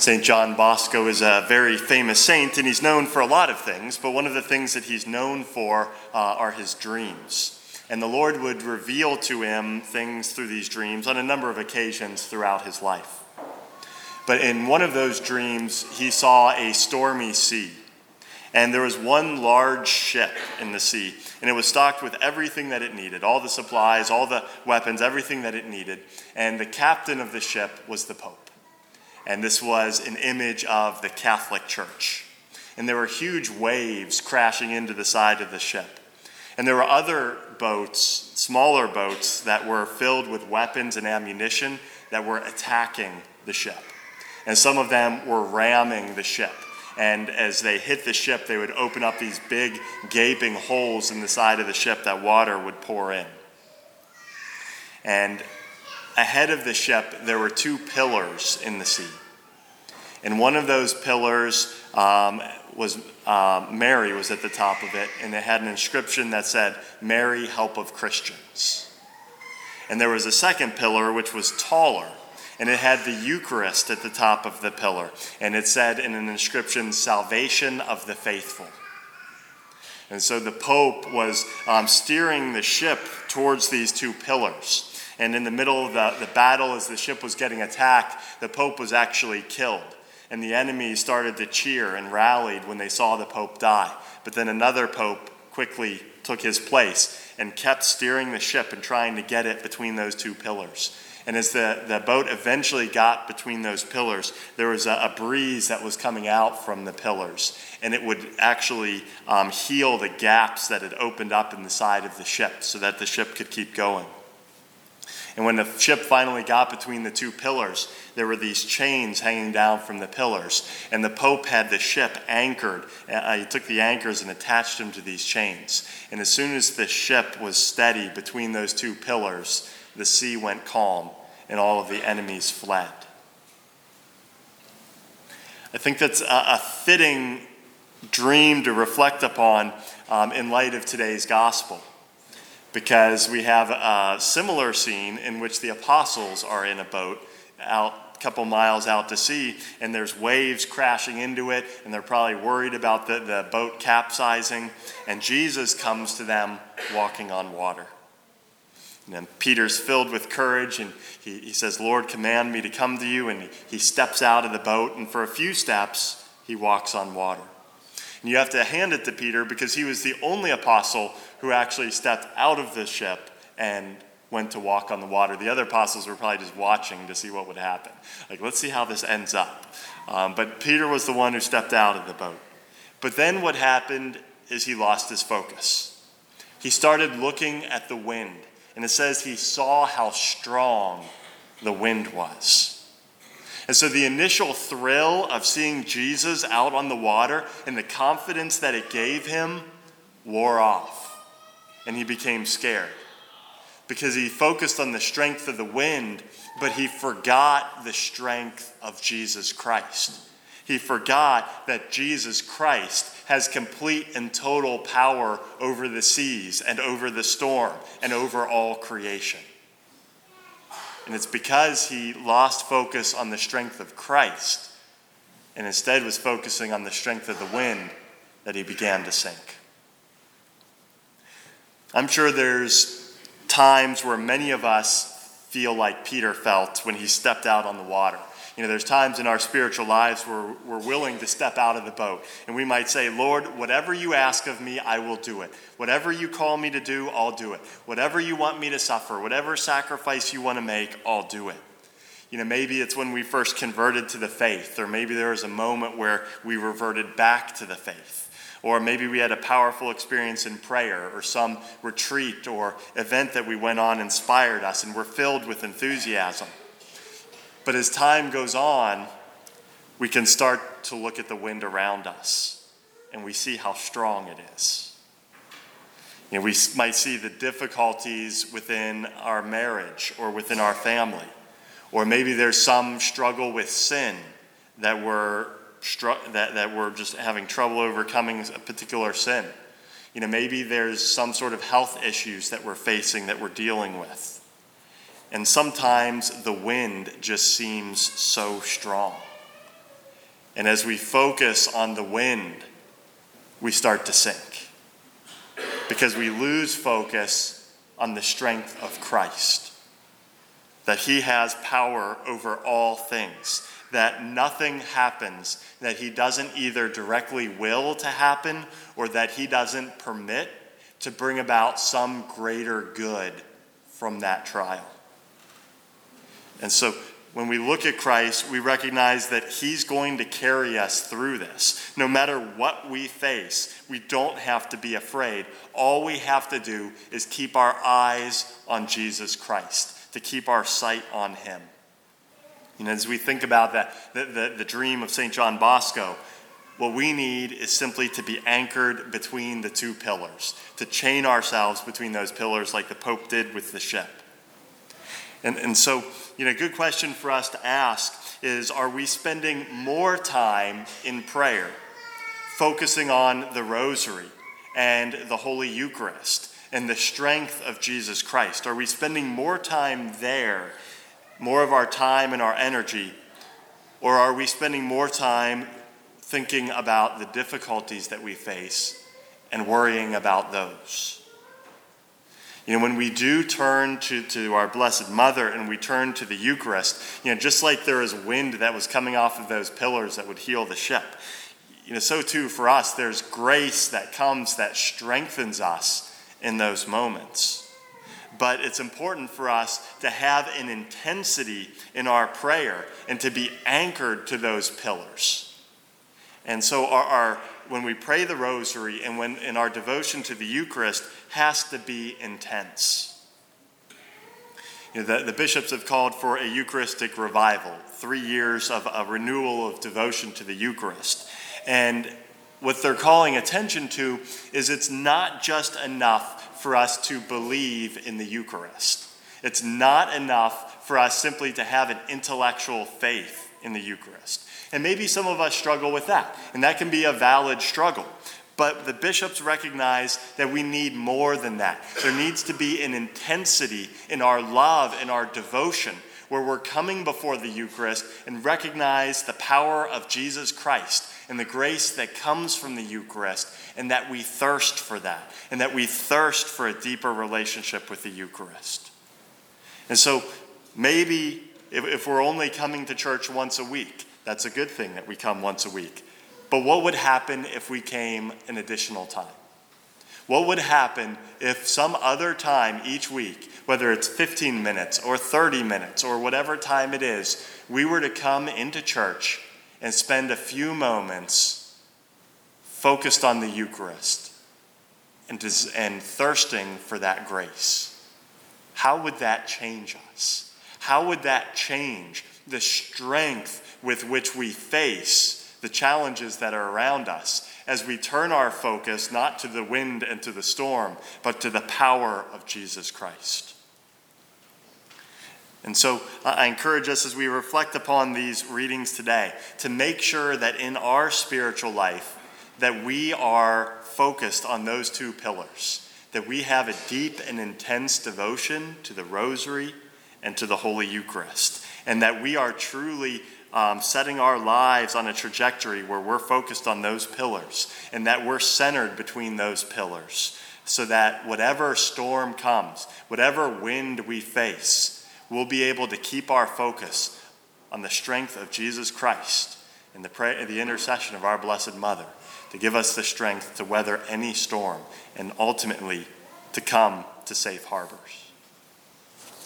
St. John Bosco is a very famous saint, and he's known for a lot of things, but one of the things that he's known for are his dreams. And the Lord would reveal to him things through these dreams on a number of occasions throughout his life. But in one of those dreams, he saw a stormy sea. And there was one large ship in the sea, and it was stocked with everything that it needed, all the supplies, all the weapons, everything that it needed. And the captain of the ship was the Pope. And this was an image of the Catholic Church. And there were huge waves crashing into the side of the ship. And there were other boats, smaller boats, that were filled with weapons and ammunition that were attacking the ship. And some of them were ramming the ship. And as they hit the ship, they would open up these big gaping holes in the side of the ship that water would pour in. And ahead of the ship, there were two pillars in the sea. And one of those pillars was Mary was at the top of it, and it had an inscription that said, "Mary, help of Christians." And there was a second pillar, which was taller, and it had the Eucharist at the top of the pillar. And it said in an inscription, "Salvation of the faithful." And so the Pope was steering the ship towards these two pillars. And in the middle of the battle, as the ship was getting attacked, the Pope was actually killed. And the enemy started to cheer and rallied when they saw the Pope die. But then another Pope quickly took his place and kept steering the ship and trying to get it between those two pillars. And as the boat eventually got between those pillars, there was a breeze that was coming out from the pillars. And it would actually heal the gaps that had opened up in the side of the ship so that the ship could keep going. And when the ship finally got between the two pillars, there were these chains hanging down from the pillars. And the Pope had the ship anchored. He took the anchors and attached them to these chains. And as soon as the ship was steady between those two pillars, the sea went calm and all of the enemies fled. I think that's a fitting dream to reflect upon in light of today's gospel. Because we have a similar scene in which the apostles are in a boat out a couple miles out to sea, and there's waves crashing into it, and they're probably worried about the boat capsizing, and Jesus comes to them walking on water. And then Peter's filled with courage, and he says, "Lord, command me to come to you," and he steps out of the boat, and for a few steps, he walks on water. And you have to hand it to Peter because he was the only apostle who actually stepped out of the ship and went to walk on the water. The other apostles were probably just watching to see what would happen. Like, let's see how this ends up. But Peter was the one who stepped out of the boat. But then what happened is he lost his focus. He started looking at the wind, and it says he saw how strong the wind was. And so the initial thrill of seeing Jesus out on the water and the confidence that it gave him wore off. And he became scared because he focused on the strength of the wind, but he forgot the strength of Jesus Christ. He forgot that Jesus Christ has complete and total power over the seas and over the storm and over all creation. And it's because he lost focus on the strength of Christ and instead was focusing on the strength of the wind that he began to sink. I'm sure there's times where many of us feel like Peter felt when he stepped out on the water. You know, there's times in our spiritual lives where we're willing to step out of the boat. And we might say, "Lord, whatever you ask of me, I will do it. Whatever you call me to do, I'll do it. Whatever you want me to suffer, whatever sacrifice you want to make, I'll do it." You know, maybe it's when we first converted to the faith, or maybe there was a moment where we reverted back to the faith. Or maybe we had a powerful experience in prayer, or some retreat or event that we went on inspired us, and we're filled with enthusiasm. But as time goes on, we can start to look at the wind around us, and we see how strong it is. You know, we might see the difficulties within our marriage or within our family. Or maybe there's some struggle with sin that we're just having trouble overcoming a particular sin. You know, maybe there's some sort of health issues that we're facing that we're dealing with. And sometimes the wind just seems so strong. And as we focus on the wind, we start to sink because we lose focus on the strength of Christ, that he has power over all things, that nothing happens that he doesn't either directly will to happen or that he doesn't permit to bring about some greater good from that trial. And so when we look at Christ, we recognize that he's going to carry us through this. No matter what we face, we don't have to be afraid. All we have to do is keep our eyes on Jesus Christ, to keep our sight on him. As we think about the dream of St. John Bosco, what we need is simply to be anchored between the two pillars, to chain ourselves between those pillars like the Pope did with the ship. And so, a good question for us to ask is, are we spending more time in prayer, focusing on the Rosary and the Holy Eucharist and the strength of Jesus Christ? Are we spending more time there, more of our time and our energy, or are we spending more time thinking about the difficulties that we face and worrying about those? When we do turn to our Blessed Mother and we turn to the Eucharist, just like there is wind that was coming off of those pillars that would heal the ship, so too for us, there's grace that comes that strengthens us in those moments. But it's important for us to have an intensity in our prayer and to be anchored to those pillars. And so when we pray the Rosary and when in our devotion to the Eucharist has to be intense. The bishops have called for a Eucharistic revival, 3 years of a renewal of devotion to the Eucharist. And what they're calling attention to is it's not just enough for us to believe in the Eucharist. It's not enough for us simply to have an intellectual faith in the Eucharist. And maybe some of us struggle with that, and that can be a valid struggle. But the bishops recognize that we need more than that. There needs to be an intensity in our love and our devotion where we're coming before the Eucharist and recognize the power of Jesus Christ and the grace that comes from the Eucharist, and that we thirst for that, and that we thirst for a deeper relationship with the Eucharist. And so maybe if we're only coming to church once a week, that's a good thing that we come once a week. But what would happen if we came an additional time? What would happen if some other time each week, whether it's 15 minutes or 30 minutes or whatever time it is, we were to come into church and spend a few moments focused on the Eucharist and thirsting for that grace? How would that change us? How would that change the strength with which we face the challenges that are around us as we turn our focus not to the wind and to the storm, but to the power of Jesus Christ? And so I encourage us as we reflect upon these readings today to make sure that in our spiritual life that we are focused on those two pillars, that we have a deep and intense devotion to the Rosary and to the Holy Eucharist, and that we are truly setting our lives on a trajectory where we're focused on those pillars and that we're centered between those pillars so that whatever storm comes, whatever wind we face, we'll be able to keep our focus on the strength of Jesus Christ and the intercession of our Blessed Mother to give us the strength to weather any storm and ultimately to come to safe harbors.